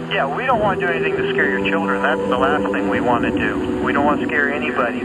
Yeah, we don't want to do anything to scare your children. That's the last thing we want to do. We don't want to scare anybody.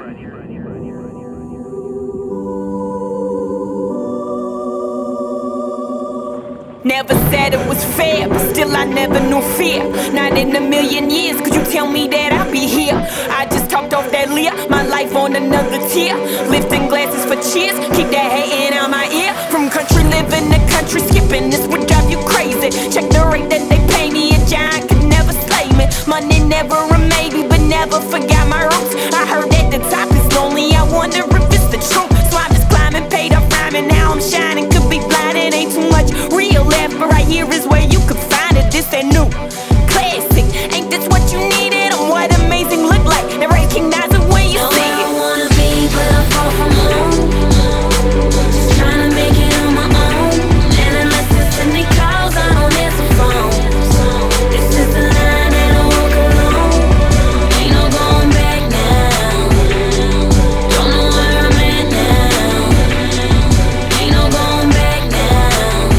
Never said it was fair, but still I never knew fear. Not in a million years could you tell me that I'd be here. I just talked off that leer, my life on another tier. Lifting glasses for cheers, keep that hating out my ear. From country living to country skipping, this would drive you crazy. Check the rate that they pay me, a giant could never slay me. Money never a maybe, but never forgot my roots. I heard at the top is lonely, I wonder if it's the truth. So I just climbing, paid off rhyming, now I'm shining. Could be blinded, ain't too much real left, but right here is where you could find it. This ain't new classic, ain't this what you needed? I'm what amazing look like, they recognize it when you see it. I wanna be, but I'm far from home. Just trying to make it on my own. And unless it's any calls, I don't answer phones. This is the line that I walk alone. Ain't no going back now. Don't know where I'm at now. Ain't no going back now.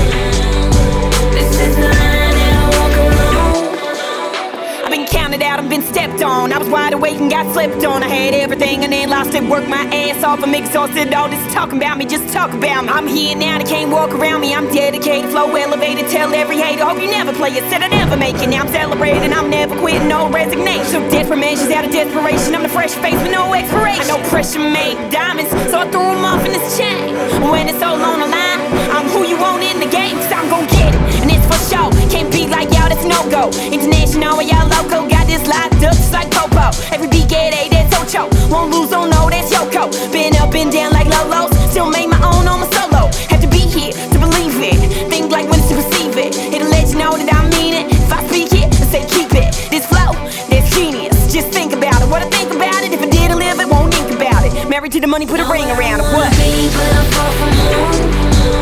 This is the line that I walk alone. I've been counted out, I've been stepped on. I was wide awake and got slept on. I had everything and then lost it. Worked my ass off, I'm exhausted. All this talking about me, just talk about me. I'm here now, they can't walk around me. I'm dedicated, flow elevated, tell every hater, hope you never play it. Said I never make it, now I'm celebrating. I'm never quitting, no resignation. Death from ashes out of desperation. I'm the fresh face with no expiration. I know pressure made diamonds, so I threw them off in this chain. When it's all on the line, I'm who you want in the game, so I'm gon' get it, and it's for sure. Can't be like y'all, that's no-go. International, where y'all loco, got this locked up just like Popo. Every beat get A, that's Ocho. Won't lose, oh no, that's Yoko. Been up and down like Lolos, still make my own on my solo. Have to be here to believe it, think like when to receive it. It'll let you know that I mean it. If I speak it, I say keep it. This flow, that's genius, just think about it. What I think about it, if I didn't live it, won't think about it. Married to the money, put a ring around it, what? Be, but I'm far from home.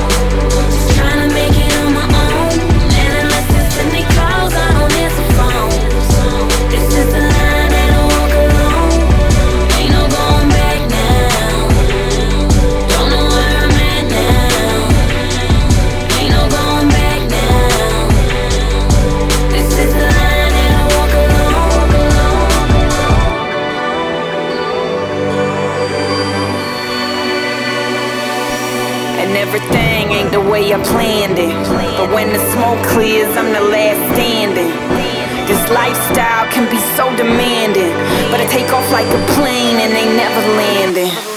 Just trying to make it on my own. And unless it's any calls, I don't answer phones. This is the line that I walk alone. Ain't no going back now. Don't know where I'm at now. Ain't no going back now. This is the line that I walk alone. And everything ain't the way I planned it, but when the smoke clears, I'm the last standing. This lifestyle can be so demanding, but I take off like a plane and they never landing.